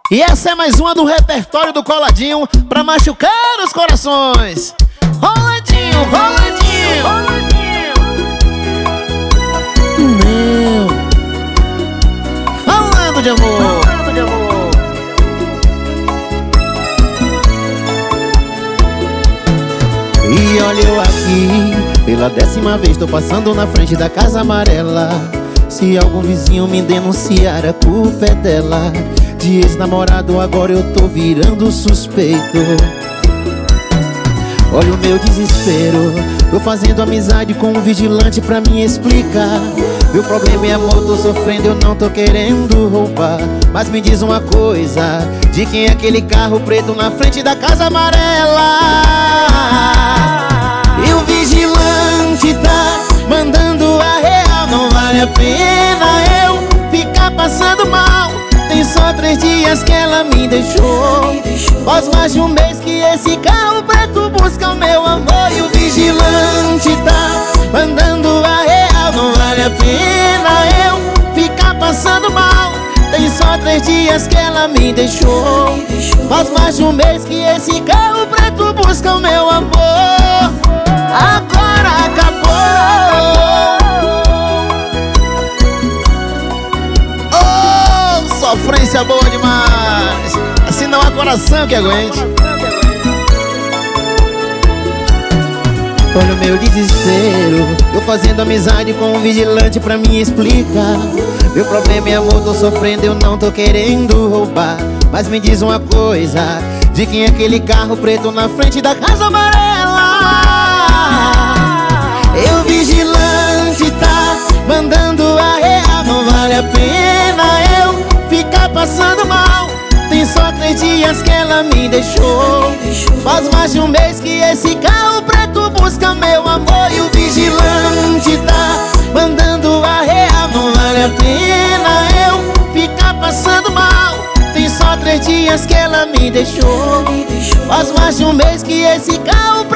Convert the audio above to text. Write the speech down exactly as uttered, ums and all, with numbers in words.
E essa é mais uma do repertório do Coladinho pra machucar os corações. Roladinho, roladinho, roladinho. Meu, falando de amor, falando de amor. E olha eu aqui, pela décima vez tô passando na frente da Casa Amarela. Se algum vizinho me denunciar, a culpa é dela. De ex-namorado agora eu tô virando suspeito. Olha o meu desespero, tô fazendo amizade com um vigilante pra me explicar. Meu problema é amor, tô sofrendo, eu não tô querendo roubar. Mas me diz uma coisa, de quem é aquele carro preto na frente da Casa Amarela? E o vigilante tá mandando a real, não vale a pena eu ficar passando mal. Tem só três dias que ela me deixou. Faz mais de um mês que esse carro preto busca o meu amor. E o vigilante tá mandando a real, não vale a pena eu ficar passando mal. Tem só três dias que ela me deixou. Faz mais de um mês que esse carro preto busca o meu amor. Agora acabou. Sofrência boa demais, assim não há coração que aguente. Olha o meu desespero, tô fazendo amizade com um vigilante pra me explicar. Meu problema é amor, tô sofrendo, eu não tô querendo roubar. Mas me diz uma coisa, de quem é aquele carro preto na frente da Casa Amarela? E o vigilante tá mandando a real, não vale a pena eu ficar passando mal. Tem só três dias que ela me deixou. Faz mais de um mês que esse carro preto busca meu amor. E o vigilante tá mandando a real, não vale a pena eu ficar passando mal. Tem só três dias que ela me deixou. Faz mais de um mês que esse carro preto